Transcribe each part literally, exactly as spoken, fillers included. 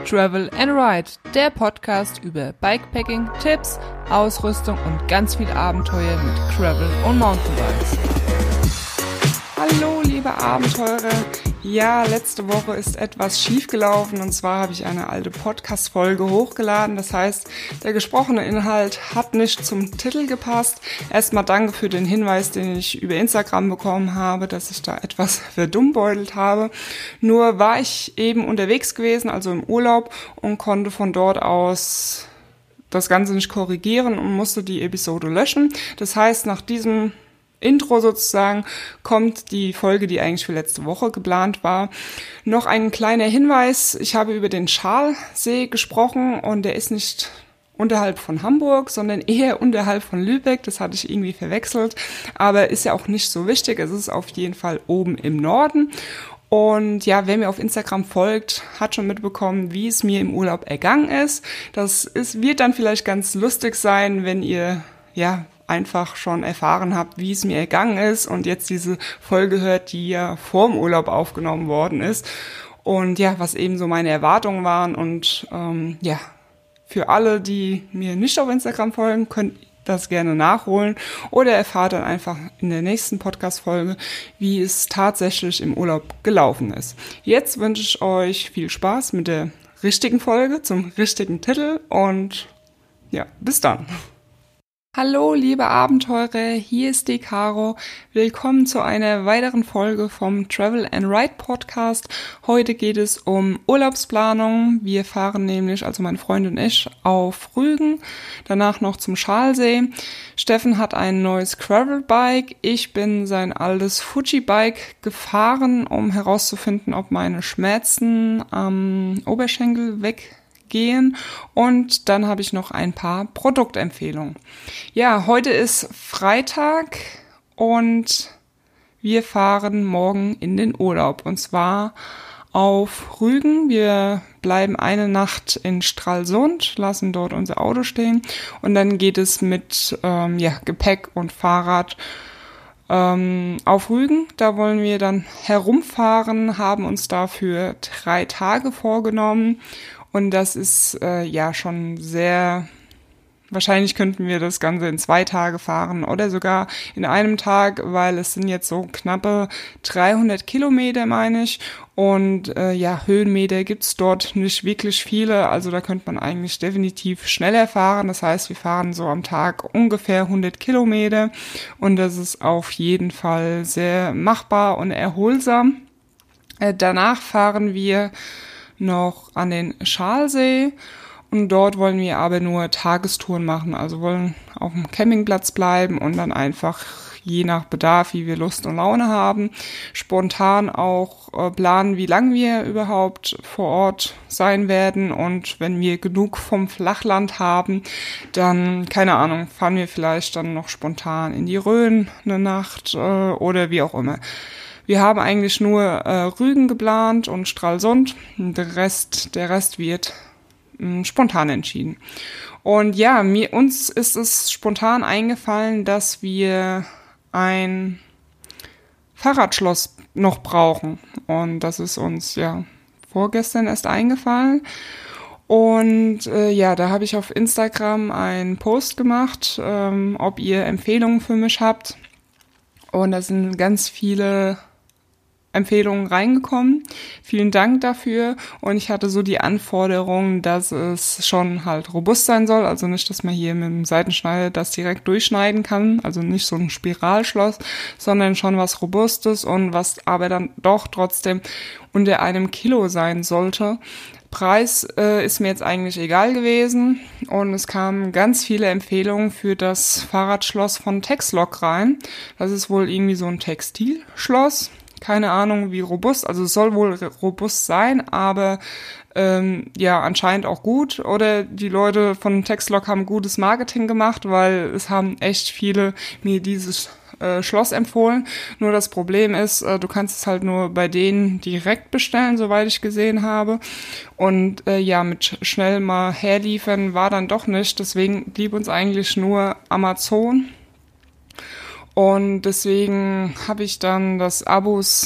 Travel and Ride, der Podcast über Bikepacking, Tipps, Ausrüstung und ganz viel Abenteuer mit Gravel und Mountainbikes. Hallo liebe Abenteurer, ja, letzte Woche ist etwas schief gelaufen und zwar habe ich eine alte Podcast-Folge hochgeladen. Das heißt, der gesprochene Inhalt hat nicht zum Titel gepasst. Erstmal danke für den Hinweis, den ich über Instagram bekommen habe, dass ich da etwas verdummbeutelt habe. Nur war ich eben unterwegs gewesen, also im Urlaub, und konnte von dort aus das Ganze nicht korrigieren und musste die Episode löschen. Das heißt, nach diesem Intro sozusagen kommt die Folge, die eigentlich für letzte Woche geplant war. Noch ein kleiner Hinweis: Ich habe über den Schalsee gesprochen und der ist nicht unterhalb von Hamburg, sondern eher unterhalb von Lübeck. Das hatte ich irgendwie verwechselt, aber ist ja auch nicht so wichtig. Es ist auf jeden Fall oben im Norden. Und ja, wer mir auf Instagram folgt, hat schon mitbekommen, wie es mir im Urlaub ergangen ist. Das ist, wird dann vielleicht ganz lustig sein, wenn ihr ja einfach schon erfahren habt, wie es mir ergangen ist und jetzt diese Folge hört, die ja vor dem Urlaub aufgenommen worden ist. Und ja, was eben so meine Erwartungen waren. Und ähm, ja, für alle, die mir nicht auf Instagram folgen, könnt ihr das gerne nachholen oder erfahrt dann einfach in der nächsten Podcast-Folge, wie es tatsächlich im Urlaub gelaufen ist. Jetzt wünsche ich euch viel Spaß mit der richtigen Folge zum richtigen Titel und ja, bis dann. Hallo liebe Abenteurer, hier ist die Caro. Willkommen zu einer weiteren Folge vom Travel and Ride Podcast. Heute geht es um Urlaubsplanung. Wir fahren nämlich, also mein Freund und ich, auf Rügen, danach noch zum Schalsee. Steffen hat ein neues Gravelbike. Ich bin sein altes Fuji-Bike gefahren, um herauszufinden, ob meine Schmerzen am Oberschenkel weg gehen, und dann habe ich noch ein paar Produktempfehlungen. Ja, heute ist Freitag und wir fahren morgen in den Urlaub und zwar auf Rügen. Wir bleiben eine Nacht in Stralsund, lassen dort unser Auto stehen und dann geht es mit ähm, ja, Gepäck und Fahrrad ähm, auf Rügen. Da wollen wir dann herumfahren, haben uns dafür drei Tage vorgenommen. Und das ist äh, ja schon sehr, wahrscheinlich könnten wir das Ganze in zwei Tage fahren oder sogar in einem Tag, weil es sind jetzt so knappe dreihundert Kilometer, meine ich. Und äh, ja, Höhenmeter gibt's dort nicht wirklich viele, also da könnte man eigentlich definitiv schneller fahren. Das heißt, wir fahren so am Tag ungefähr hundert Kilometer und das ist auf jeden Fall sehr machbar und erholsam. Äh, danach fahren wir noch an den Schalsee und dort wollen wir aber nur Tagestouren machen, also wollen auf dem Campingplatz bleiben und dann einfach je nach Bedarf, wie wir Lust und Laune haben, spontan auch äh, planen, wie lange wir überhaupt vor Ort sein werden, und wenn wir genug vom Flachland haben, dann, keine Ahnung, fahren wir vielleicht dann noch spontan in die Rhön eine Nacht äh, oder wie auch immer. Wir haben eigentlich nur äh, Rügen geplant und Stralsund. Der Rest, der Rest wird mh, spontan entschieden. Und ja, mir, uns ist es spontan eingefallen, dass wir ein Fahrradschloss noch brauchen. Und das ist uns ja vorgestern erst eingefallen. Und äh, ja, da habe ich auf Instagram einen Post gemacht, ähm, ob ihr Empfehlungen für mich habt. Und da sind ganz viele Empfehlungen reingekommen. Vielen Dank dafür. Und ich hatte so die Anforderung, dass es schon halt robust sein soll. Also nicht, dass man hier mit dem Seitenschneider das direkt durchschneiden kann. Also nicht so ein Spiralschloss, sondern schon was Robustes und was aber dann doch trotzdem unter einem Kilo sein sollte. Preis äh, ist mir jetzt eigentlich egal gewesen und es kamen ganz viele Empfehlungen für das Fahrradschloss von Texlock rein. Das ist wohl irgendwie so ein Textilschloss. Keine Ahnung, wie robust, also es soll wohl robust sein, aber ähm, ja, anscheinend auch gut. Oder die Leute von Texlock haben gutes Marketing gemacht, weil es haben echt viele mir dieses äh, Schloss empfohlen. Nur das Problem ist, äh, du kannst es halt nur bei denen direkt bestellen, soweit ich gesehen habe. Und äh, ja, mit schnell mal herliefern war dann doch nicht. Deswegen blieb uns eigentlich nur Amazon. Und deswegen habe ich dann das Abos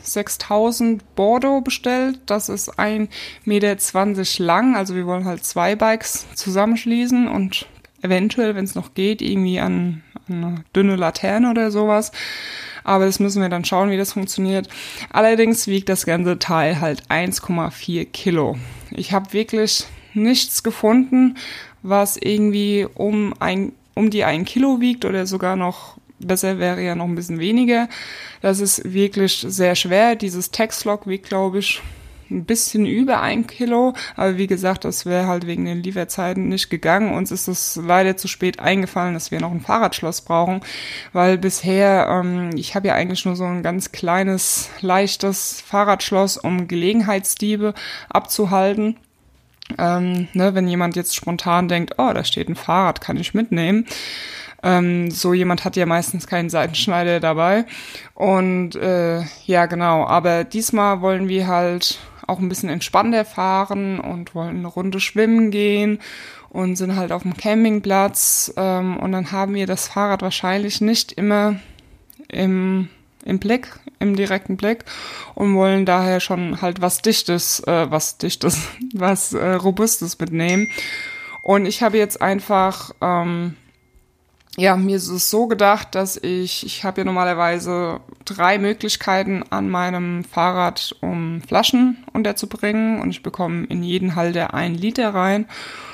sechstausend Bordeaux bestellt. Das ist ein Meter zwanzig lang. Also wir wollen halt zwei Bikes zusammenschließen und eventuell, wenn es noch geht, irgendwie an, an eine dünne Laterne oder sowas. Aber das müssen wir dann schauen, wie das funktioniert. Allerdings wiegt das ganze Teil halt eins Komma vier Kilo. Ich habe wirklich nichts gefunden, was irgendwie um ein, um die ein Kilo wiegt oder sogar noch besser wäre ja noch ein bisschen weniger. Das ist wirklich sehr schwer. Dieses Texlog wiegt, glaube ich, ein bisschen über ein Kilo. Aber wie gesagt, das wäre halt wegen den Lieferzeiten nicht gegangen. Uns ist es leider zu spät eingefallen, dass wir noch ein Fahrradschloss brauchen. Weil bisher, ähm, ich habe ja eigentlich nur so ein ganz kleines, leichtes Fahrradschloss, um Gelegenheitsdiebe abzuhalten. Ähm, ne, wenn jemand jetzt spontan denkt, oh, da steht ein Fahrrad, kann ich mitnehmen. Ähm, so jemand hat ja meistens keinen Seitenschneider dabei. Und äh, ja, genau. Aber diesmal wollen wir halt auch ein bisschen entspannter fahren und wollen eine Runde schwimmen gehen und sind halt auf dem Campingplatz. Ähm, und dann haben wir das Fahrrad wahrscheinlich nicht immer im im Blick, im direkten Blick und wollen daher schon halt was Dichtes, äh, was Dichtes, was äh, Robustes mitnehmen. Und ich habe jetzt einfach ähm, ja, mir ist es so gedacht, dass ich, ich habe ja normalerweise drei Möglichkeiten an meinem Fahrrad, um Flaschen unterzubringen und ich bekomme in jeden Halter ein Liter rein.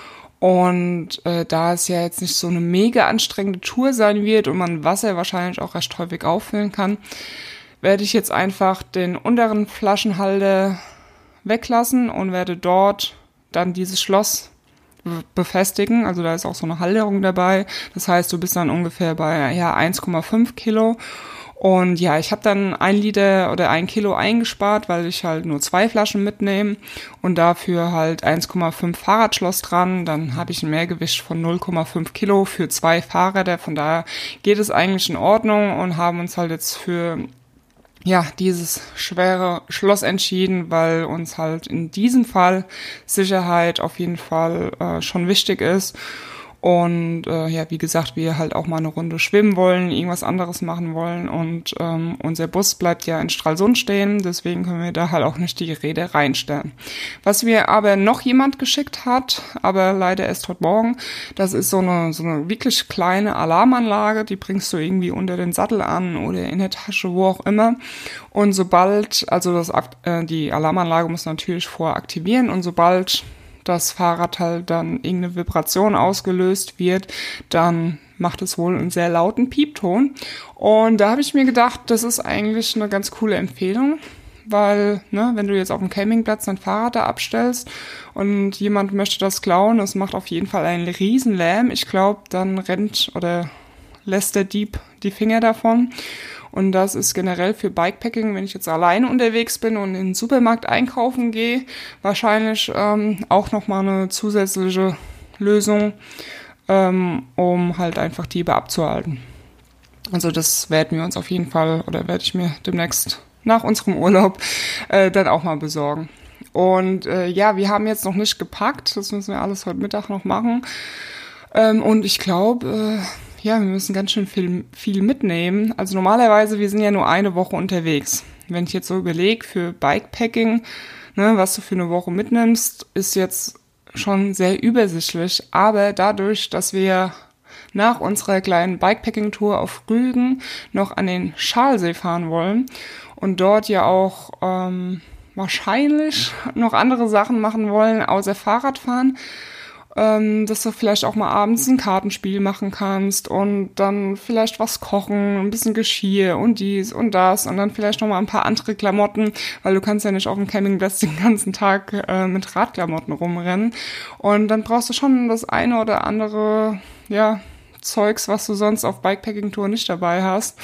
Und äh, da es ja jetzt nicht so eine mega anstrengende Tour sein wird und man Wasser wahrscheinlich auch recht häufig auffüllen kann, werde ich jetzt einfach den unteren Flaschenhalter weglassen und werde dort dann dieses Schloss befestigen, also da ist auch so eine Halterung dabei, das heißt, du bist dann ungefähr bei ja eins Komma fünf Kilo und ja, ich habe dann ein Liter oder ein Kilo eingespart, weil ich halt nur zwei Flaschen mitnehme und dafür halt eins Komma fünf Fahrradschloss dran, dann habe ich ein Mehrgewicht von null Komma fünf Kilo für zwei Fahrräder, von daher geht es eigentlich in Ordnung und haben uns halt jetzt für ja, dieses schwere Schloss entschieden, weil uns halt in diesem Fall Sicherheit auf jeden Fall äh, schon wichtig ist. Und äh, ja, wie gesagt, wir halt auch mal eine Runde schwimmen wollen, irgendwas anderes machen wollen. Und ähm, unser Bus bleibt ja in Stralsund stehen, deswegen können wir da halt auch nicht die Räder reinstellen. Was mir aber noch jemand geschickt hat, aber leider erst heute Morgen, das ist so eine so eine wirklich kleine Alarmanlage, die bringst du irgendwie unter den Sattel an oder in der Tasche, wo auch immer. Und sobald, also das äh, die Alarmanlage muss natürlich vorher aktivieren und sobald das Fahrrad halt dann irgendeine Vibration ausgelöst wird, dann macht es wohl einen sehr lauten Piepton. Und da habe ich mir gedacht, das ist eigentlich eine ganz coole Empfehlung, weil, ne, wenn du jetzt auf dem Campingplatz dein Fahrrad da abstellst und jemand möchte das klauen, es macht auf jeden Fall einen riesen Lärm. Ich glaube, dann rennt oder lässt der Dieb die Finger davon. Und das ist generell für Bikepacking, wenn ich jetzt alleine unterwegs bin und in den Supermarkt einkaufen gehe, wahrscheinlich ähm, auch nochmal eine zusätzliche Lösung, ähm, um halt einfach Diebe abzuhalten. Also das werden wir uns auf jeden Fall, oder werde ich mir demnächst nach unserem Urlaub äh, dann auch mal besorgen. Und äh, ja, wir haben jetzt noch nicht gepackt, das müssen wir alles heute Mittag noch machen. Ähm, und ich glaube... Äh, Ja, wir müssen ganz schön viel, viel mitnehmen. Also normalerweise, wir sind ja nur eine Woche unterwegs. Wenn ich jetzt so überlege, für Bikepacking, ne, was du für eine Woche mitnimmst, ist jetzt schon sehr übersichtlich. Aber dadurch, dass wir nach unserer kleinen Bikepacking-Tour auf Rügen noch an den Schalsee fahren wollen und dort ja auch ähm, wahrscheinlich noch andere Sachen machen wollen, außer Fahrradfahren, dass du vielleicht auch mal abends ein Kartenspiel machen kannst und dann vielleicht was kochen, ein bisschen Geschirr und dies und das und dann vielleicht noch mal ein paar andere Klamotten, weil du kannst ja nicht auf dem Campingplatz den ganzen Tag äh, mit Radklamotten rumrennen und dann brauchst du schon das eine oder andere, ja, Zeugs, was du sonst auf Bikepacking-Tour nicht dabei hast.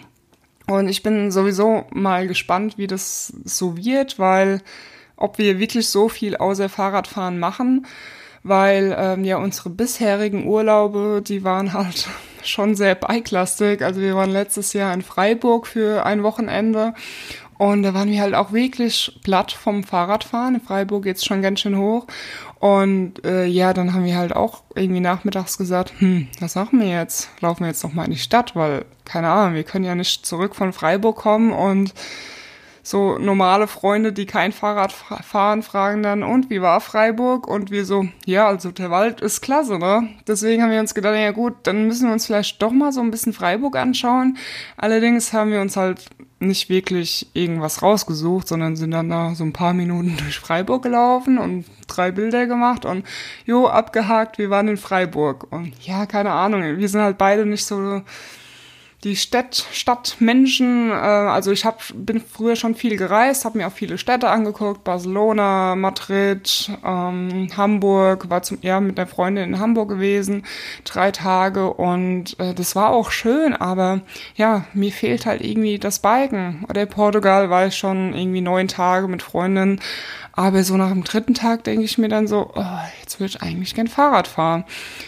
Und ich bin sowieso mal gespannt, wie das so wird, weil ob wir wirklich so viel außer Fahrradfahren machen, weil ähm, ja unsere bisherigen Urlaube, die waren halt schon sehr bikelastig. Also wir waren letztes Jahr in Freiburg für ein Wochenende und da waren wir halt auch wirklich platt vom Fahrradfahren. In Freiburg geht's schon ganz schön hoch und äh, ja, dann haben wir halt auch irgendwie nachmittags gesagt, hm, was machen wir jetzt? Laufen wir jetzt noch mal in die Stadt, weil, keine Ahnung, wir können ja nicht zurück von Freiburg kommen und so normale Freunde, die kein Fahrrad fahren, fragen dann, und wie war Freiburg? Und wir so, ja, also der Wald ist klasse, ne? Deswegen haben wir uns gedacht, ja gut, dann müssen wir uns vielleicht doch mal so ein bisschen Freiburg anschauen. Allerdings haben wir uns halt nicht wirklich irgendwas rausgesucht, sondern sind dann da so ein paar Minuten durch Freiburg gelaufen und drei Bilder gemacht und jo, abgehakt, wir waren in Freiburg. Und ja, keine Ahnung, wir sind halt beide nicht so die Stadt, Stadtmenschen, äh, also ich hab, bin früher schon viel gereist, habe mir auch viele Städte angeguckt, Barcelona, Madrid, ähm, Hamburg, war zum, ja, mit einer Freundin in Hamburg gewesen, drei Tage und äh, das war auch schön, aber ja, mir fehlt halt irgendwie das Biken. Oder in Portugal war ich schon irgendwie neun Tage mit Freundinnen, aber so nach dem dritten Tag denke ich mir dann so, oh, jetzt würde ich eigentlich gern Fahrrad fahren.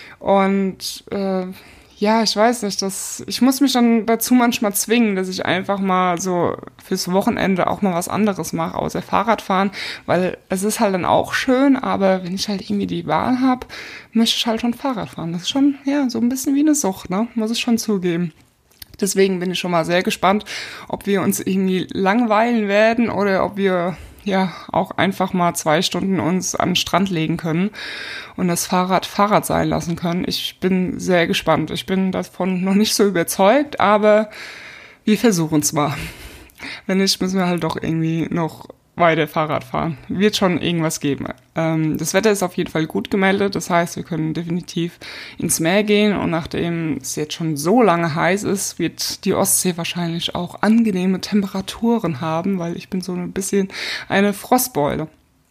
Und äh, ja, ich weiß nicht, das, ich muss mich dann dazu manchmal zwingen, dass ich einfach mal so fürs Wochenende auch mal was anderes mache, außer Fahrradfahren, weil es ist halt dann auch schön, aber wenn ich halt irgendwie die Wahl habe, möchte ich halt schon Fahrrad fahren. Das ist schon, ja, so ein bisschen wie eine Sucht, ne, muss ich schon zugeben. Deswegen bin ich schon mal sehr gespannt, ob wir uns irgendwie langweilen werden oder ob wir ja auch einfach mal zwei Stunden uns an den Strand legen können und das Fahrrad Fahrrad sein lassen können. Ich bin sehr gespannt. Ich bin davon noch nicht so überzeugt, aber wir versuchen es mal. Wenn nicht, müssen wir halt doch irgendwie noch weiter Fahrrad fahren. Wird schon irgendwas geben. Ähm, das Wetter ist auf jeden Fall gut gemeldet. Das heißt, wir können definitiv ins Meer gehen. Und nachdem es jetzt schon so lange heiß ist, wird die Ostsee wahrscheinlich auch angenehme Temperaturen haben, weil ich bin so ein bisschen eine Frostbeule.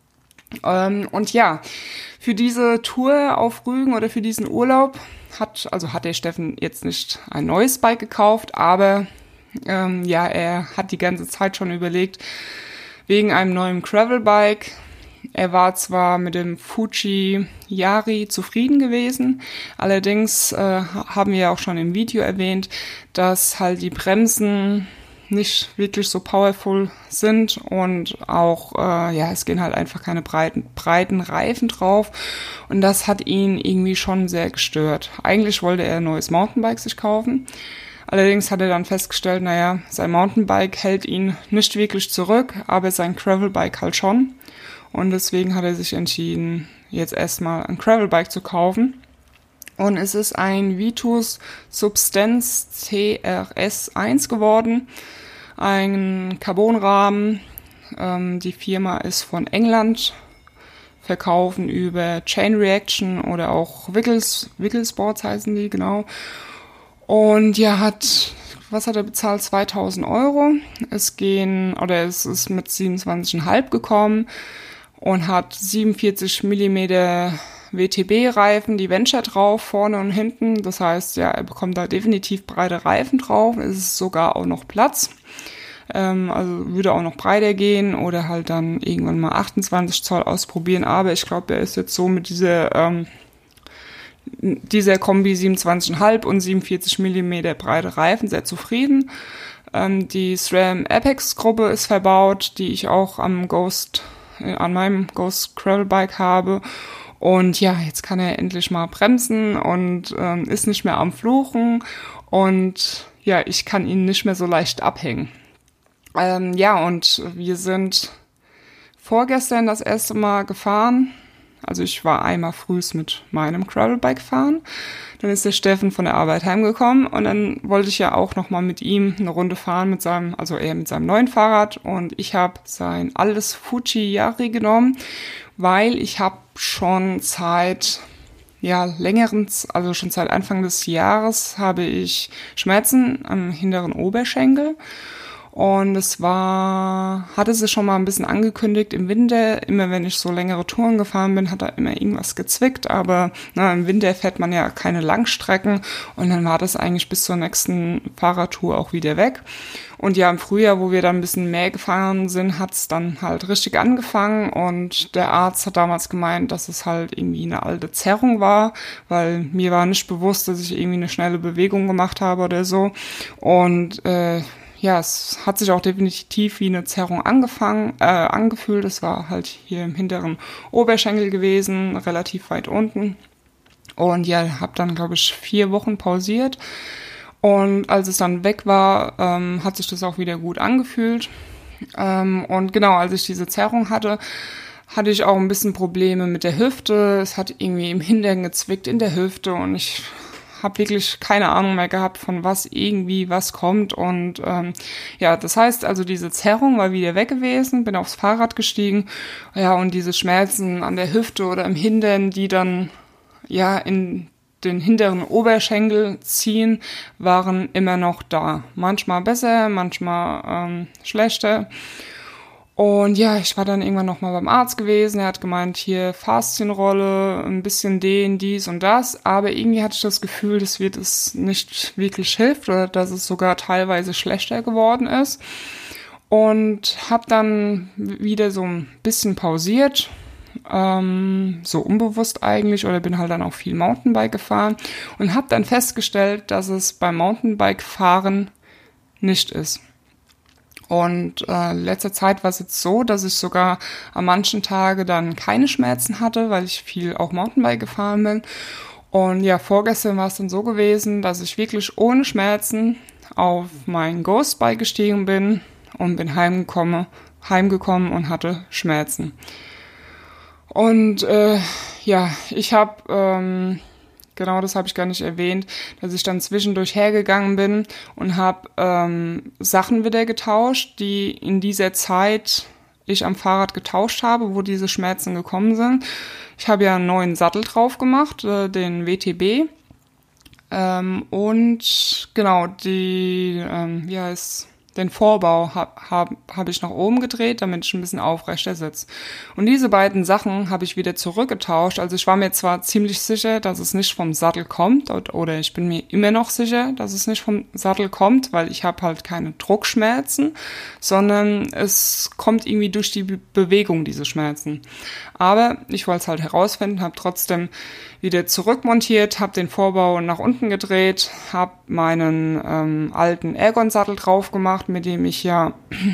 Ähm, und ja, für diese Tour auf Rügen oder für diesen Urlaub hat, also hat der Steffen jetzt nicht ein neues Bike gekauft, aber ähm, ja, er hat die ganze Zeit schon überlegt, wegen einem neuen Gravelbike. Er war zwar mit dem Fuji Yari zufrieden gewesen, allerdings äh, haben wir ja auch schon im Video erwähnt, dass halt die Bremsen nicht wirklich so powerful sind und auch, äh, ja, es gehen halt einfach keine breiten, breiten Reifen drauf und das hat ihn irgendwie schon sehr gestört. Eigentlich wollte er ein neues Mountainbike sich kaufen. Allerdings hat er dann festgestellt, naja, sein Mountainbike hält ihn nicht wirklich zurück, aber sein Gravelbike halt schon. Und deswegen hat er sich entschieden, jetzt erstmal ein Gravelbike zu kaufen. Und es ist ein Vitus Substance C R S eins geworden, ein Carbonrahmen. Ähm, die Firma ist von England, verkaufen über Chain Reaction oder auch Wiggles, Wigglesboards heißen die, genau. Und ja, hat, was hat er bezahlt? zweitausend Euro. Es gehen, oder es ist mit siebenundzwanzig Komma fünf gekommen und hat siebenundvierzig Millimeter W T B-Reifen, die Venture drauf, vorne und hinten. Das heißt, ja, er bekommt da definitiv breite Reifen drauf. Es ist sogar auch noch Platz. Ähm, also würde auch noch breiter gehen oder halt dann irgendwann mal achtundzwanzig Zoll ausprobieren. Aber ich glaube, er ist jetzt so mit dieser, ähm, dieser Kombi siebenundzwanzig Komma fünf und siebenundvierzig Millimeter breite Reifen sehr zufrieden. Ähm, die SRAM Apex Gruppe ist verbaut, die ich auch am Ghost, äh, an meinem Ghost Gravelbike habe. Und ja, jetzt kann er endlich mal bremsen und ähm, ist nicht mehr am Fluchen. Und ja, ich kann ihn nicht mehr so leicht abhängen. Ähm, ja, und wir sind vorgestern das erste Mal gefahren. Also ich war einmal frühs mit meinem Gravelbike fahren. Dann ist der Steffen von der Arbeit heimgekommen und dann wollte ich ja auch nochmal mit ihm eine Runde fahren mit seinem, also er mit seinem neuen Fahrrad und ich habe sein altes Fuji Yari genommen, weil ich habe schon seit ja längeren, also schon seit Anfang des Jahres habe ich Schmerzen am hinteren Oberschenkel. Und es war, hatte sie schon mal ein bisschen angekündigt im Winter. Immer wenn ich so längere Touren gefahren bin, hat da immer irgendwas gezwickt. Aber na, im Winter fährt man ja keine Langstrecken. Und dann war das eigentlich bis zur nächsten Fahrradtour auch wieder weg. Und ja, im Frühjahr, wo wir dann ein bisschen mehr gefahren sind, hat es dann halt richtig angefangen. Und der Arzt hat damals gemeint, dass es halt irgendwie eine alte Zerrung war. Weil mir war nicht bewusst, dass ich irgendwie eine schnelle Bewegung gemacht habe oder so. Und äh, ja, es hat sich auch definitiv wie eine Zerrung angefangen, äh, angefühlt. Es war halt hier im hinteren Oberschenkel gewesen, relativ weit unten. Und ja, habe dann, glaube ich, vier Wochen pausiert. Und als es dann weg war, ähm, hat sich das auch wieder gut angefühlt. Ähm, und genau, als ich diese Zerrung hatte, hatte ich auch ein bisschen Probleme mit der Hüfte. Es hat irgendwie im Hintern gezwickt in der Hüfte und ich habe wirklich keine Ahnung mehr gehabt, von was irgendwie was kommt. Und ähm, ja, das heißt also, diese Zerrung war wieder weg gewesen, bin aufs Fahrrad gestiegen. Ja, und diese Schmerzen an der Hüfte oder im Hintern, die dann ja in den hinteren Oberschenkel ziehen, waren immer noch da. Manchmal besser, manchmal ähm, schlechter. Und ja, ich war dann irgendwann nochmal beim Arzt gewesen. Er hat gemeint, hier Faszienrolle, ein bisschen den, dies und das. Aber irgendwie hatte ich das Gefühl, dass wird es nicht wirklich hilft oder dass es sogar teilweise schlechter geworden ist. Und habe dann wieder so ein bisschen pausiert, ähm, so unbewusst eigentlich, oder bin halt dann auch viel Mountainbike gefahren und habe dann festgestellt, dass es beim Mountainbike-Fahren nicht ist. Und äh, letzter Zeit war es jetzt so, dass ich sogar an manchen Tagen dann keine Schmerzen hatte, weil ich viel auch Mountainbike gefahren bin. Und ja, vorgestern war es dann so gewesen, dass ich wirklich ohne Schmerzen auf mein Ghostbike gestiegen bin und bin heimgekommen, heimgekommen und hatte Schmerzen. Und äh, ja, ich habe... Ähm, Genau, das habe ich gar nicht erwähnt, dass ich dann zwischendurch hergegangen bin und habe ähm, Sachen wieder getauscht, die in dieser Zeit ich am Fahrrad getauscht habe, wo diese Schmerzen gekommen sind. Ich habe ja einen neuen Sattel drauf gemacht, äh, den W T B. Ähm, und genau, die, ähm, wie heißt den Vorbau habe hab, hab ich nach oben gedreht, damit ich ein bisschen aufrechter sitze. Und diese beiden Sachen habe ich wieder zurückgetauscht. Also ich war mir zwar ziemlich sicher, dass es nicht vom Sattel kommt, oder ich bin mir immer noch sicher, dass es nicht vom Sattel kommt, weil ich habe halt keine Druckschmerzen, sondern es kommt irgendwie durch die Be- Bewegung, diese Schmerzen. Aber ich wollte es halt herausfinden, habe trotzdem wieder zurückmontiert, habe den Vorbau nach unten gedreht, habe meinen ähm, alten Ergon-Sattel drauf gemacht, mit dem ich ja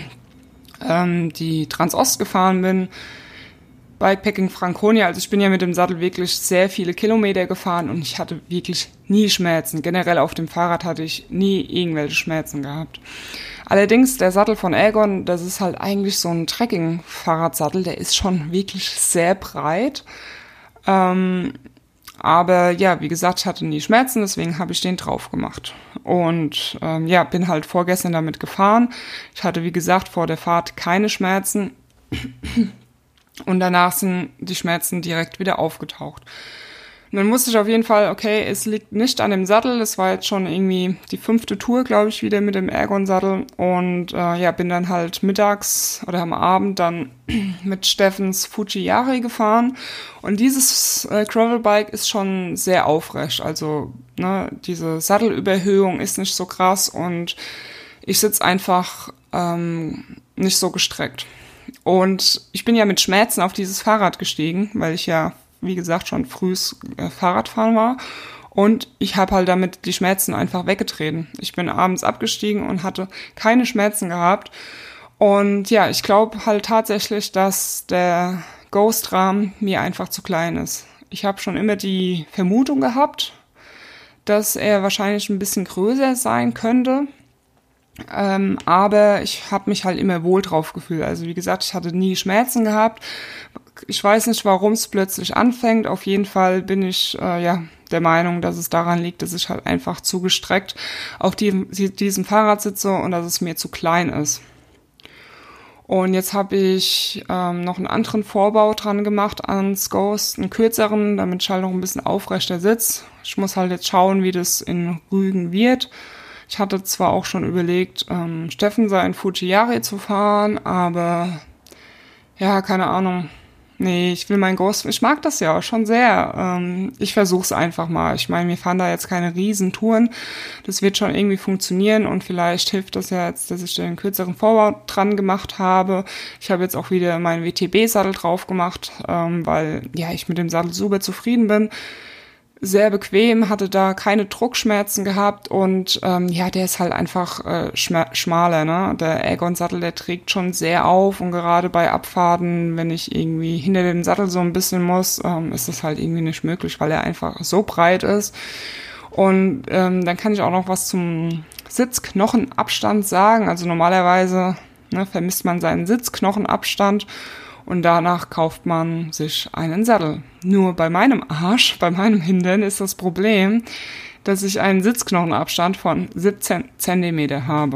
ähm, die Transost gefahren bin. Bikepacking Franconia, also ich bin ja mit dem Sattel wirklich sehr viele Kilometer gefahren und ich hatte wirklich nie Schmerzen. Generell auf dem Fahrrad hatte ich nie irgendwelche Schmerzen gehabt. Allerdings, der Sattel von Ergon, das ist halt eigentlich so ein Trekking-Fahrradsattel, der ist schon wirklich sehr breit. Ähm, aber ja, wie gesagt, ich hatte nie Schmerzen, deswegen habe ich den drauf gemacht. Und ähm, ja, bin halt vorgestern damit gefahren. Ich hatte, wie gesagt, vor der Fahrt keine Schmerzen. Und danach sind die Schmerzen direkt wieder aufgetaucht. Und dann musste ich auf jeden Fall, okay, es liegt nicht an dem Sattel. Das war jetzt schon irgendwie die fünfte Tour, glaube ich, wieder mit dem Ergon-Sattel. Und äh, ja, bin dann halt mittags oder am Abend dann mit Steffens Fuji-Yari gefahren. Und dieses äh, Gravelbike ist schon sehr aufrecht. Also ne, diese Sattelüberhöhung ist nicht so krass und ich sitze einfach ähm, nicht so gestreckt. Und ich bin ja mit Schmerzen auf dieses Fahrrad gestiegen, weil ich ja, wie gesagt, schon frühes äh, Fahrradfahren war. Und ich habe halt damit die Schmerzen einfach weggetreten. Ich bin abends abgestiegen und hatte keine Schmerzen gehabt. Und ja, ich glaube halt tatsächlich, dass der Ghost-Rahmen mir einfach zu klein ist. Ich habe schon immer die Vermutung gehabt, dass er wahrscheinlich ein bisschen größer sein könnte. Ähm, aber ich habe mich halt immer wohl drauf gefühlt. Also wie gesagt, ich hatte nie Schmerzen gehabt. Ich weiß nicht, warum es plötzlich anfängt. Auf jeden Fall bin ich äh, ja der Meinung, dass es daran liegt, dass ich halt einfach zu gestreckt auf die, diesem Fahrrad sitze und dass es mir zu klein ist. Und jetzt habe ich ähm, noch einen anderen Vorbau dran gemacht ans Ghost, einen kürzeren, damit ich halt noch ein bisschen aufrechter sitze. Ich muss halt jetzt schauen, wie das in Rügen wird. Ich hatte zwar auch schon überlegt, ähm, Steffen sein Fuji-Yari zu fahren, aber ja, keine Ahnung. Nee, ich will mein Ghost, ich mag das ja schon sehr. Ähm, ich versuch's einfach mal. Ich meine, wir fahren da jetzt keine Riesentouren. Das wird schon irgendwie funktionieren und vielleicht hilft das ja jetzt, dass ich den kürzeren Vorbau dran gemacht habe. Ich habe jetzt auch wieder meinen W T B-Sattel drauf gemacht, ähm, weil ja ich mit dem Sattel super zufrieden bin. Sehr bequem, hatte da keine Druckschmerzen gehabt und ähm, ja, der ist halt einfach äh, schma- schmaler, ne? Der Ergon-Sattel, der trägt schon sehr auf und gerade bei Abfahrten, wenn ich irgendwie hinter dem Sattel so ein bisschen muss, ähm, ist das halt irgendwie nicht möglich, weil er einfach so breit ist. Und ähm, dann kann ich auch noch was zum Sitzknochenabstand sagen. Also normalerweise, ne, vermisst man seinen Sitzknochenabstand und danach kauft man sich einen Sattel. Nur bei meinem Arsch, bei meinem Hintern ist das Problem, dass ich einen Sitzknochenabstand von siebzehn Zentimeter habe.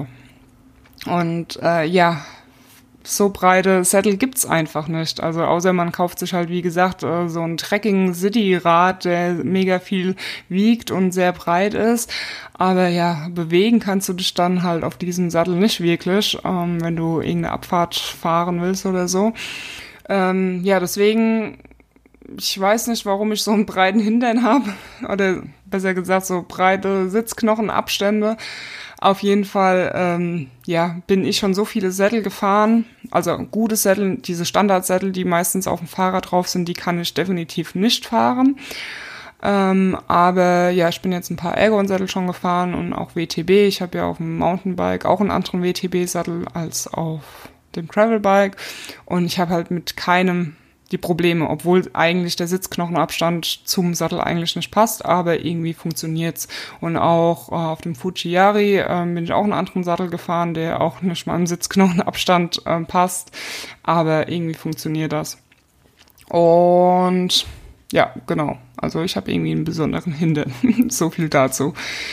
Und äh, ja, so breite Sättel gibt's einfach nicht. Also außer man kauft sich halt, wie gesagt, so ein Trekking-City-Rad, der mega viel wiegt und sehr breit ist. Aber ja, bewegen kannst du dich dann halt auf diesem Sattel nicht wirklich, ähm, wenn du irgendeine Abfahrt fahren willst oder so. Ähm, ja, deswegen, ich weiß nicht, warum ich so einen breiten Hintern habe. Oder besser gesagt, so breite Sitzknochenabstände. Auf jeden Fall, ähm, ja, bin ich schon so viele Sättel gefahren, also gute Sättel, diese Standardsättel, die meistens auf dem Fahrrad drauf sind, die kann ich definitiv nicht fahren. Ähm, aber ja, ich bin jetzt ein paar Ergon-Sättel schon gefahren und auch W T B. Ich habe ja auf dem Mountainbike auch einen anderen W T B-Sattel als auf dem Gravelbike und ich habe halt mit keinem die Probleme, obwohl eigentlich der Sitzknochenabstand zum Sattel eigentlich nicht passt, aber irgendwie funktioniert's. Und auch äh, auf dem Fuji-Yari äh, bin ich auch einen anderen Sattel gefahren, der auch nicht mal im Sitzknochenabstand äh, passt, aber irgendwie funktioniert das. Und ja, genau, also ich habe irgendwie einen besonderen Hintern, so viel dazu.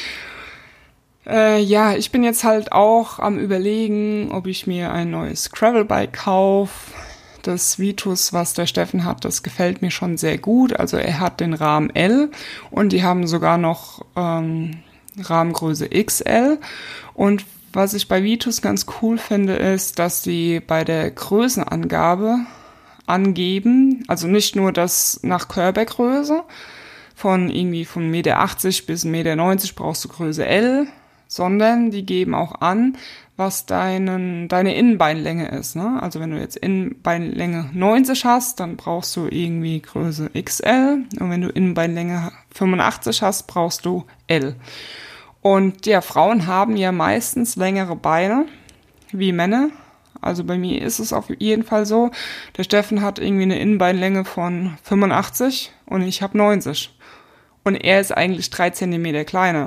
Äh, ja, ich bin jetzt halt auch am Überlegen, ob ich mir ein neues Gravelbike kaufe. Das Vitus, was der Steffen hat, das gefällt mir schon sehr gut. Also er hat den Rahmen L und die haben sogar noch ähm, Rahmengröße X L. Und was ich bei Vitus ganz cool finde, ist, dass die bei der Größenangabe angeben, also nicht nur das nach Körpergröße, von irgendwie von eins Meter achtzig bis eins Meter neunzig brauchst du Größe L, sondern die geben auch an, was deinen, deine Innenbeinlänge ist, ne? Also wenn du jetzt Innenbeinlänge neunzig hast, dann brauchst du irgendwie Größe X L. Und wenn du Innenbeinlänge fünfundachtzig hast, brauchst du L. Und ja, Frauen haben ja meistens längere Beine wie Männer. Also bei mir ist es auf jeden Fall so. Der Steffen hat irgendwie eine Innenbeinlänge von fünfundachtzig und ich habe neunzig. Und er ist eigentlich drei Zentimeter kleiner.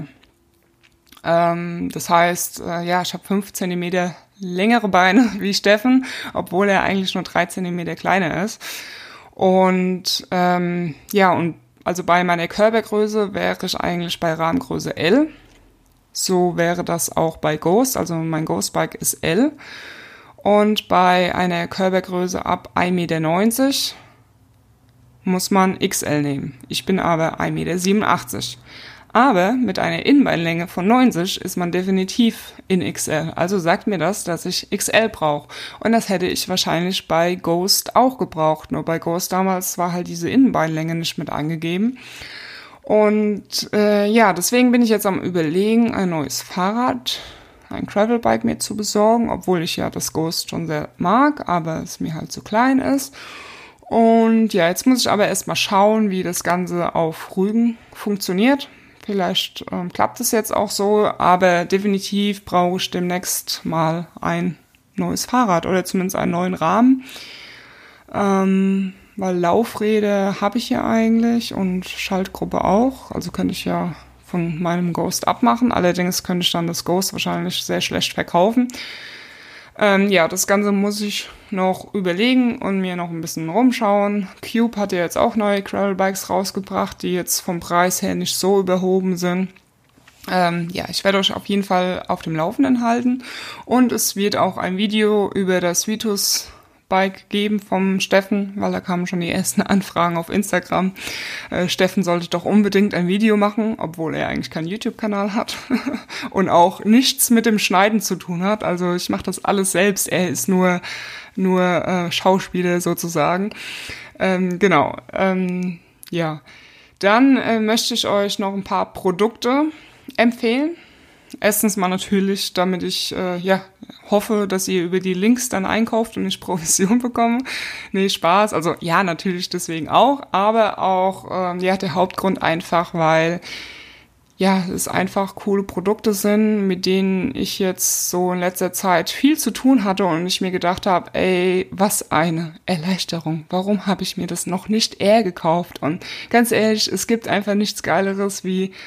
Ähm, das heißt, äh, ja, ich habe fünf Zentimeter längere Beine wie Steffen, obwohl er eigentlich nur drei Zentimeter kleiner ist. Und ähm, ja, und also bei meiner Körpergröße wäre ich eigentlich bei Rahmengröße L. So wäre das auch bei Ghost, also mein Ghostbike ist L. Und bei einer Körpergröße ab eins Meter neunzig muss man X L nehmen. Ich bin aber eins Meter siebenundachtzig. Aber mit einer Innenbeinlänge von neunzig ist man definitiv in X L. Also sagt mir das, dass ich X L brauche. Und das hätte ich wahrscheinlich bei Ghost auch gebraucht. Nur bei Ghost damals war halt diese Innenbeinlänge nicht mit angegeben. Und äh, ja, deswegen bin ich jetzt am Überlegen, ein neues Fahrrad, ein Gravelbike mir zu besorgen, obwohl ich ja das Ghost schon sehr mag, aber es mir halt zu klein ist. Und ja, jetzt muss ich aber erstmal schauen, wie das Ganze auf Rügen funktioniert. Vielleicht ähm, klappt es jetzt auch so, aber definitiv brauche ich demnächst mal ein neues Fahrrad oder zumindest einen neuen Rahmen. Ähm, weil Laufräder habe ich ja eigentlich und Schaltgruppe auch. Also könnte ich ja von meinem Ghost abmachen. Allerdings könnte ich dann das Ghost wahrscheinlich sehr schlecht verkaufen. Ähm, ja, das Ganze muss ich noch überlegen und mir noch ein bisschen rumschauen. Cube hat ja jetzt auch neue Gravelbikes rausgebracht, die jetzt vom Preis her nicht so überhoben sind. Ähm, ja, ich werde euch auf jeden Fall auf dem Laufenden halten. Und es wird auch ein Video über das Vitus Bike geben vom Steffen, weil da kamen schon die ersten Anfragen auf Instagram. Äh, Steffen sollte doch unbedingt ein Video machen, obwohl er eigentlich keinen YouTube-Kanal hat und auch nichts mit dem Schneiden zu tun hat. Also ich mache das alles selbst. Er ist nur nur äh, Schauspieler sozusagen. Ähm, genau. Ähm, ja. Dann äh, möchte ich euch noch ein paar Produkte empfehlen. Erstens mal natürlich, damit ich äh, ja hoffe, dass ihr über die Links dann einkauft und ich Provision bekomme. Nee, Spaß. Also ja, natürlich deswegen auch, aber auch ähm, ja der Hauptgrund einfach, weil ja es einfach coole Produkte sind, mit denen ich jetzt so in letzter Zeit viel zu tun hatte und ich mir gedacht habe, ey, was eine Erleichterung. Warum habe ich mir das noch nicht eher gekauft? Und ganz ehrlich, es gibt einfach nichts Geileres wie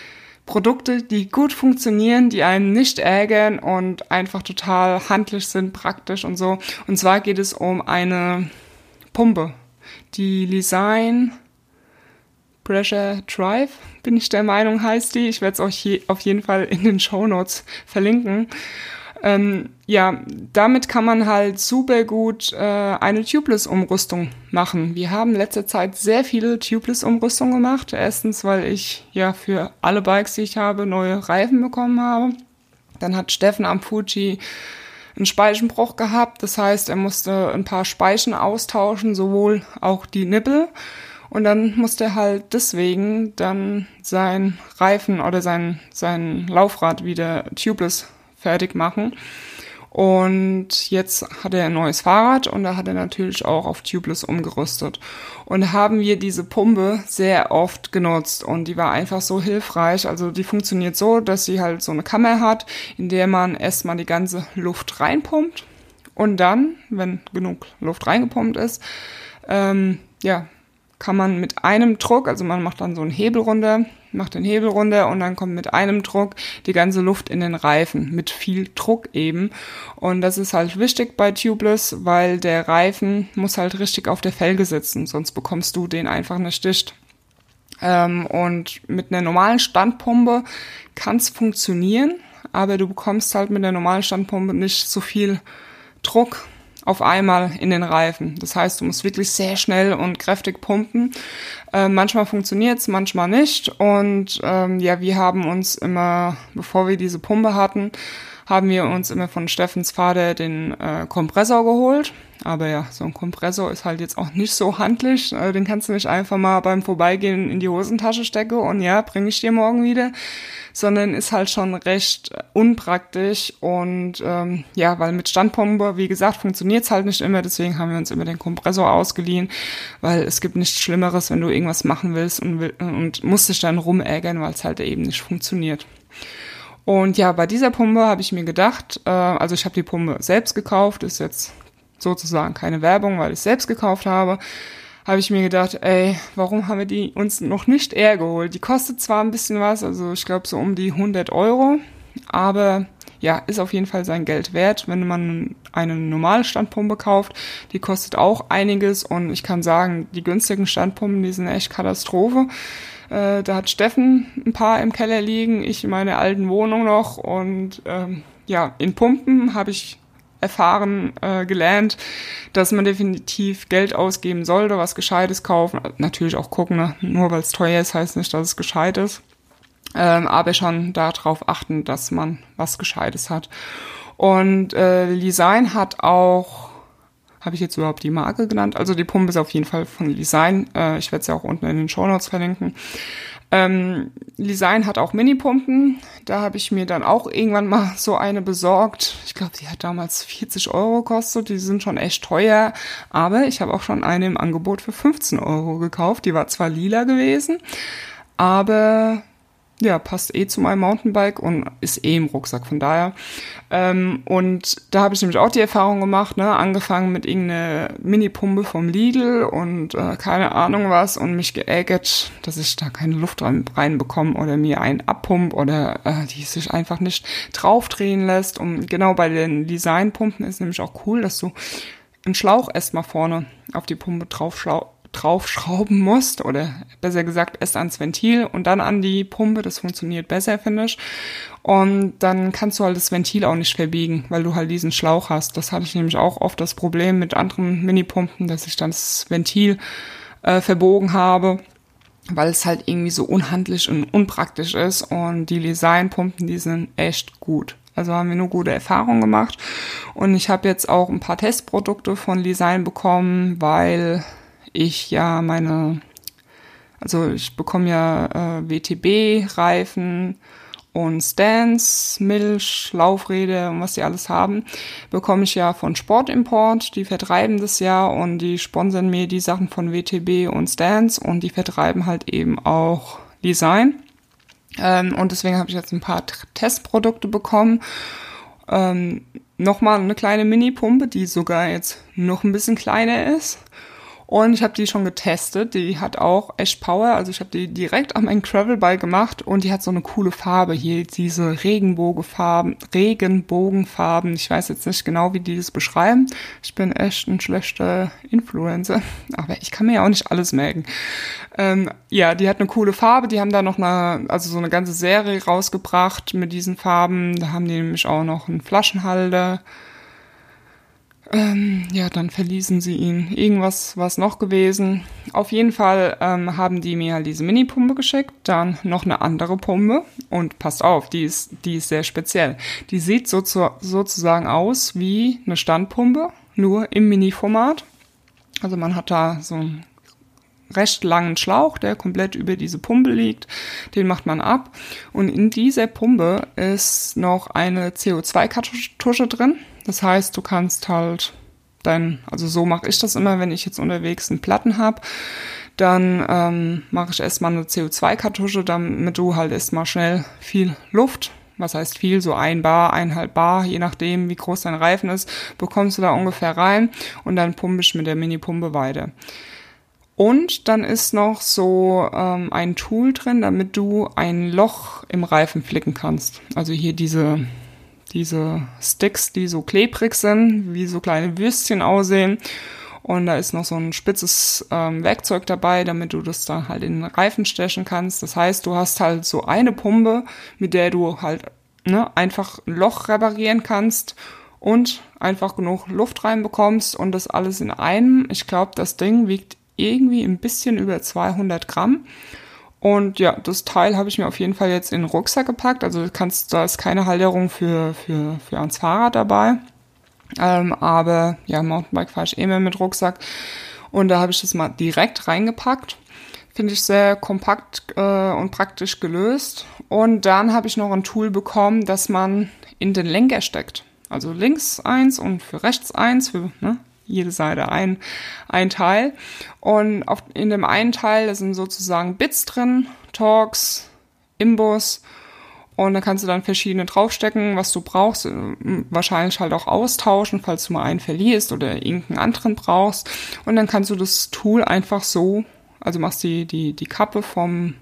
Produkte, die gut funktionieren, die einen nicht ärgern und einfach total handlich sind, praktisch und so. Und zwar geht es um eine Pumpe, die Lesign Pressure Drive, bin ich der Meinung, heißt die. Ich werde es euch je, auf jeden Fall in den Shownotes verlinken. Ähm, ja, damit kann man halt super gut äh, eine Tubeless-Umrüstung machen. Wir haben in letzter Zeit sehr viele Tubeless-Umrüstungen gemacht. Erstens, weil ich ja für alle Bikes, die ich habe, neue Reifen bekommen habe. Dann hat Steffen am Fuji einen Speichenbruch gehabt. Das heißt, er musste ein paar Speichen austauschen, sowohl auch die Nippel. Und dann musste er halt deswegen dann sein Reifen oder sein, sein Laufrad wieder tubeless fertig machen. Und jetzt hat er ein neues Fahrrad und da hat er natürlich auch auf tubeless umgerüstet. Und da haben wir diese Pumpe sehr oft genutzt und die war einfach so hilfreich. Also die funktioniert so, dass sie halt so eine Kammer hat, in der man erstmal die ganze Luft reinpumpt und dann, wenn genug Luft reingepumpt ist, ähm, ja, kann man mit einem Druck, also man macht dann so einen Hebel runter, macht den Hebel runter und dann kommt mit einem Druck die ganze Luft in den Reifen, mit viel Druck eben. Und das ist halt wichtig bei Tubeless, weil der Reifen muss halt richtig auf der Felge sitzen, sonst bekommst du den einfach nicht dicht. Ähm, und mit einer normalen Standpumpe kann es funktionieren, aber du bekommst halt mit der normalen Standpumpe nicht so viel Druck auf einmal in den Reifen. Das heißt, du musst wirklich sehr schnell und kräftig pumpen. Äh, manchmal funktioniert's, manchmal nicht. Und ähm, ja, wir haben uns immer, bevor wir diese Pumpe hatten, haben wir uns immer von Steffens Vater den äh, Kompressor geholt. Aber ja, so ein Kompressor ist halt jetzt auch nicht so handlich. Äh, den kannst du nicht einfach mal beim Vorbeigehen in die Hosentasche stecken und ja, bringe ich dir morgen wieder. Sondern ist halt schon recht unpraktisch und ähm, ja, weil mit Standpumpe, wie gesagt, funktioniert's halt nicht immer, deswegen haben wir uns immer den Kompressor ausgeliehen, weil es gibt nichts Schlimmeres, wenn du irgendwas machen willst und, will, und musst dich dann rumärgern, weil es halt eben nicht funktioniert. Und ja, bei dieser Pumpe habe ich mir gedacht, äh, also ich habe die Pumpe selbst gekauft, ist jetzt sozusagen keine Werbung, weil ich es selbst gekauft habe, habe ich mir gedacht, ey, warum haben wir die uns noch nicht eher geholt? Die kostet zwar ein bisschen was, also ich glaube so um die hundert Euro, aber ja, ist auf jeden Fall sein Geld wert, wenn man eine normale Standpumpe kauft. Die kostet auch einiges und ich kann sagen, die günstigen Standpumpen, die sind echt Katastrophe. Äh, da hat Steffen ein paar im Keller liegen, ich in meiner alten Wohnung noch und ähm, ja, in Pumpen habe ich erfahren, äh, gelernt, dass man definitiv Geld ausgeben sollte, was Gescheites kaufen. Natürlich auch gucken, ne? Nur weil es teuer ist, heißt nicht, dass es gescheit ist. Ähm, aber schon darauf achten, dass man was Gescheites hat. Und äh, Lesign hat auch, habe ich jetzt überhaupt die Marke genannt? Also die Pumpe ist auf jeden Fall von Lesign. Äh, ich werde es ja auch unten in den Shownotes verlinken. Ähm, Lesign hat auch Mini-Pumpen. Da habe ich mir dann auch irgendwann mal so eine besorgt. Ich glaube, die hat damals vierzig Euro gekostet. Die sind schon echt teuer. Aber ich habe auch schon eine im Angebot für fünfzehn Euro gekauft. Die war zwar lila gewesen, aber ja, passt eh zu meinem Mountainbike und ist eh im Rucksack, von daher. Ähm, und da habe ich nämlich auch die Erfahrung gemacht, ne, angefangen mit irgendeiner Mini-Pumpe vom Lidl und äh, keine Ahnung was und mich geärgert, dass ich da keine Luft rein, reinbekomme oder mir einen abpump oder äh, die sich einfach nicht draufdrehen lässt. Und genau bei den Designpumpen ist nämlich auch cool, dass du einen Schlauch erstmal vorne auf die Pumpe draufschlau- draufschrauben musst oder besser gesagt erst ans Ventil und dann an die Pumpe. Das funktioniert besser, finde ich. Und dann kannst du halt das Ventil auch nicht verbiegen, weil du halt diesen Schlauch hast. Das hatte ich nämlich auch oft das Problem mit anderen Minipumpen, dass ich dann das Ventil äh, verbogen habe, weil es halt irgendwie so unhandlich und unpraktisch ist. Und die Lesign-Pumpen, die sind echt gut. Also haben wir nur gute Erfahrungen gemacht. Und ich habe jetzt auch ein paar Testprodukte von Lesign bekommen, weil ich ja meine, also ich bekomme ja äh, W T B-Reifen und Stance, Milch, Laufräder und was die alles haben, bekomme ich ja von Sportimport. Die vertreiben das ja und die sponsern mir die Sachen von W T B und Stance und die vertreiben halt eben auch Lesign. Ähm, und deswegen habe ich jetzt ein paar T- Testprodukte bekommen. Ähm, nochmal eine kleine Mini-Pumpe, die sogar jetzt noch ein bisschen kleiner ist. Und ich habe die schon getestet. Die hat auch echt Power. Also ich habe die direkt an meinen Gravelbike gemacht und die hat so eine coole Farbe hier. Diese Regenbogenfarben, Regenbogenfarben. Ich weiß jetzt nicht genau, wie die das beschreiben. Ich bin echt ein schlechter Influencer. Aber ich kann mir ja auch nicht alles merken. Ähm, ja, die hat eine coole Farbe. Die haben da noch eine, also so eine ganze Serie rausgebracht mit diesen Farben. Da haben die nämlich auch noch einen Flaschenhalter. Ähm, ja, dann verließen sie ihn. Irgendwas war es noch gewesen. Auf jeden Fall ähm, haben die mir halt diese Mini-Pumpe geschickt, dann noch eine andere Pumpe. Und passt auf, die ist, die ist sehr speziell. Die sieht so zu, sozusagen aus wie eine Standpumpe, nur im Mini-Format. Also man hat da so einen recht langen Schlauch, der komplett über diese Pumpe liegt. Den macht man ab. Und in dieser Pumpe ist noch eine C O zwei Kartusche drin. Das heißt, du kannst halt dein, also so mache ich das immer, wenn ich jetzt unterwegs einen Platten habe, dann ähm, mache ich erstmal eine C O zwei Kartusche, damit du halt erstmal schnell viel Luft, was heißt viel, so ein Bar, eineinhalb Bar, je nachdem wie groß dein Reifen ist, bekommst du da ungefähr rein und dann pumpe ich mit der Mini-Pumpe weiter. Und dann ist noch so ähm, ein Tool drin, damit du ein Loch im Reifen flicken kannst. Also hier diese diese Sticks, die so klebrig sind, wie so kleine Würstchen aussehen. Und da ist noch so ein spitzes ähm, Werkzeug dabei, damit du das da halt in den Reifen stechen kannst. Das heißt, du hast halt so eine Pumpe, mit der du halt ne, einfach ein Loch reparieren kannst und einfach genug Luft reinbekommst und das alles in einem. Ich glaube, das Ding wiegt irgendwie ein bisschen über zweihundert Gramm. Und ja, das Teil habe ich mir auf jeden Fall jetzt in den Rucksack gepackt. Also du kannst, da ist keine Halterung für, für, für ans Fahrrad dabei. Ähm, aber ja, Mountainbike fahre ich eh mehr mit Rucksack. Und da habe ich das mal direkt reingepackt. Finde ich sehr kompakt äh, und praktisch gelöst. Und dann habe ich noch ein Tool bekommen, das man in den Lenker steckt. Also links eins und für rechts eins, für ne, jede Seite ein, ein Teil. Und auf, in dem einen Teil, da sind sozusagen Bits drin, Torx, Imbus. Und da kannst du dann verschiedene draufstecken, was du brauchst. Wahrscheinlich halt auch austauschen, falls du mal einen verlierst oder irgendeinen anderen brauchst. Und dann kannst du das Tool einfach so, also machst die, die, die Kappe vom,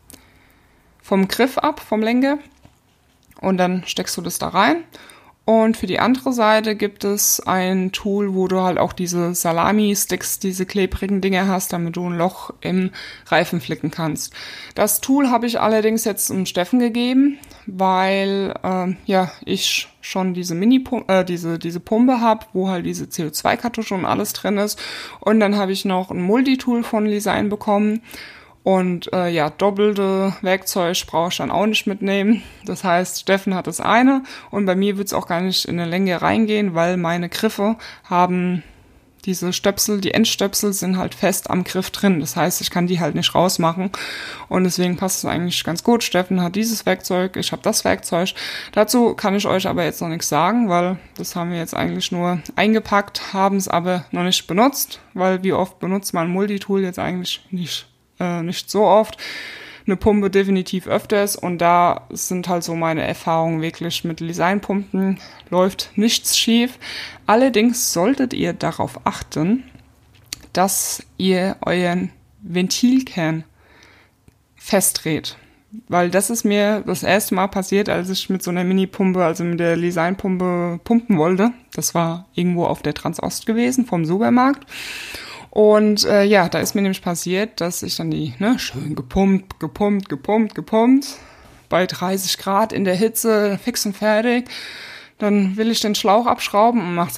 vom Griff ab, vom Lenker. Und dann steckst du das da rein. Und für die andere Seite gibt es ein Tool, wo du halt auch diese Salami-Sticks, diese klebrigen Dinger hast, damit du ein Loch im Reifen flicken kannst. Das Tool habe ich allerdings jetzt dem Steffen gegeben, weil äh, ja ich schon diese Mini äh, diese diese Pumpe habe, wo halt diese C O zwei Kartusche und alles drin ist. Und dann habe ich noch ein Multitool von Lisein bekommen. Und äh, ja, doppelte Werkzeug brauche ich dann auch nicht mitnehmen. Das heißt, Steffen hat das eine und bei mir wird es auch gar nicht in eine Länge reingehen, weil meine Griffe haben diese Stöpsel, die Endstöpsel sind halt fest am Griff drin. Das heißt, ich kann die halt nicht rausmachen und deswegen passt es eigentlich ganz gut. Steffen hat dieses Werkzeug, ich habe das Werkzeug. Dazu kann ich euch aber jetzt noch nichts sagen, weil das haben wir jetzt eigentlich nur eingepackt, haben es aber noch nicht benutzt, weil wie oft benutzt man Multitool jetzt eigentlich nicht. Äh, nicht so oft, eine Pumpe definitiv öfters und da sind halt so meine Erfahrungen wirklich mit Designpumpen, läuft nichts schief. Allerdings solltet ihr darauf achten, dass ihr euren Ventilkern festdreht, weil das ist mir das erste Mal passiert, als ich mit so einer Mini-Pumpe, also mit der Designpumpe pumpen wollte. Das war irgendwo auf der Transost gewesen, vom Supermarkt. Und äh, ja, da ist mir nämlich passiert, dass ich dann die, ne, schön gepumpt, gepumpt, gepumpt, gepumpt, bei dreißig Grad in der Hitze, fix und fertig. Dann will ich den Schlauch abschrauben und mach's.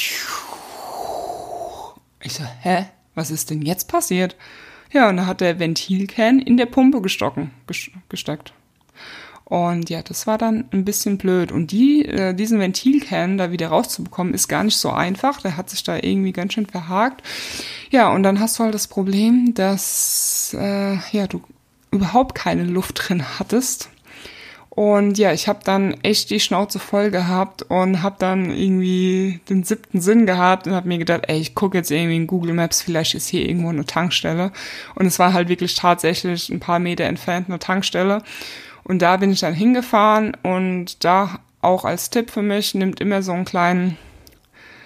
Ich so, hä, was ist denn jetzt passiert? Ja, und da hat der Ventilkern in der Pumpe gestocken, gesteckt. Und ja, das war dann ein bisschen blöd. Und die, äh, diesen Ventilkern da wieder rauszubekommen, ist gar nicht so einfach. Der hat sich da irgendwie ganz schön verhakt. Ja, und dann hast du halt das Problem, dass äh, ja du überhaupt keine Luft drin hattest. Und ja, ich habe dann echt die Schnauze voll gehabt und habe dann irgendwie den siebten Sinn gehabt und habe mir gedacht, ey, ich gucke jetzt irgendwie in Google Maps, vielleicht ist hier irgendwo eine Tankstelle. Und es war halt wirklich tatsächlich ein paar Meter entfernt eine Tankstelle. Und da bin ich dann hingefahren und da auch als Tipp für mich, nimmt immer so einen kleinen,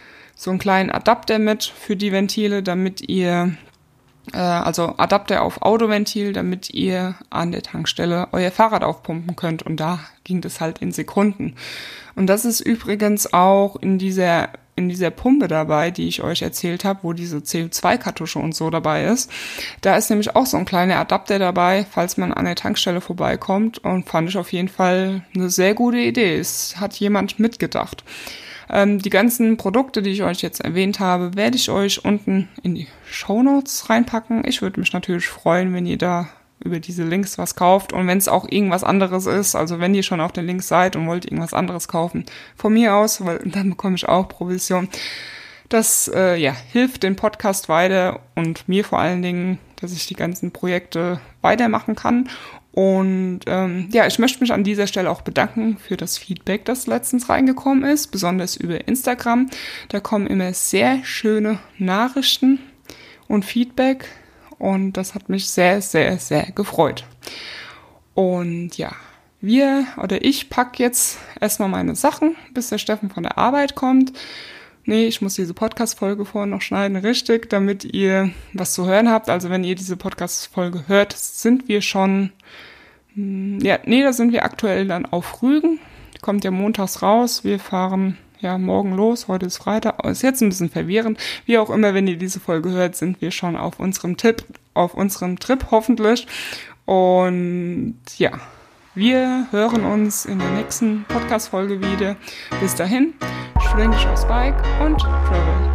so einen kleinen Adapter mit für die Ventile, damit ihr, äh, also Adapter auf Autoventil, damit ihr an der Tankstelle euer Fahrrad aufpumpen könnt. Und da ging das halt in Sekunden. Und das ist übrigens auch in dieser in dieser Pumpe dabei, die ich euch erzählt habe, wo diese C O zwei Kartusche und so dabei ist. Da ist nämlich auch so ein kleiner Adapter dabei, falls man an der Tankstelle vorbeikommt, und fand ich auf jeden Fall eine sehr gute Idee. Es hat jemand mitgedacht. Ähm, die ganzen Produkte, die ich euch jetzt erwähnt habe, werde ich euch unten in die Shownotes reinpacken. Ich würde mich natürlich freuen, wenn ihr da über diese Links was kauft, und wenn es auch irgendwas anderes ist, also wenn ihr schon auf den Links seid und wollt irgendwas anderes kaufen, von mir aus, weil dann bekomme ich auch Provision. Das äh, ja, hilft den Podcast weiter und mir vor allen Dingen, dass ich die ganzen Projekte weitermachen kann. Und ähm, ja, ich möchte mich an dieser Stelle auch bedanken für das Feedback, das letztens reingekommen ist, besonders über Instagram. Da kommen immer sehr schöne Nachrichten und Feedback. Und das hat mich sehr, sehr, sehr gefreut. Und ja, wir oder ich packe jetzt erstmal meine Sachen, bis der Steffen von der Arbeit kommt. Nee, ich muss diese Podcast-Folge vorher noch schneiden, richtig, damit ihr was zu hören habt. Also wenn ihr diese Podcast-Folge hört, sind wir schon, ja, nee, da sind wir aktuell dann auf Rügen. Kommt ja montags raus. Wir fahren ja morgen los. Heute ist Freitag. Ist jetzt ein bisschen verwirrend. Wie auch immer, wenn ihr diese Folge hört, sind wir schon auf unserem Tipp, auf unserem Trip hoffentlich. Und ja, wir hören uns in der nächsten Podcast-Folge wieder. Bis dahin, schwing dich aufs Bike und travel.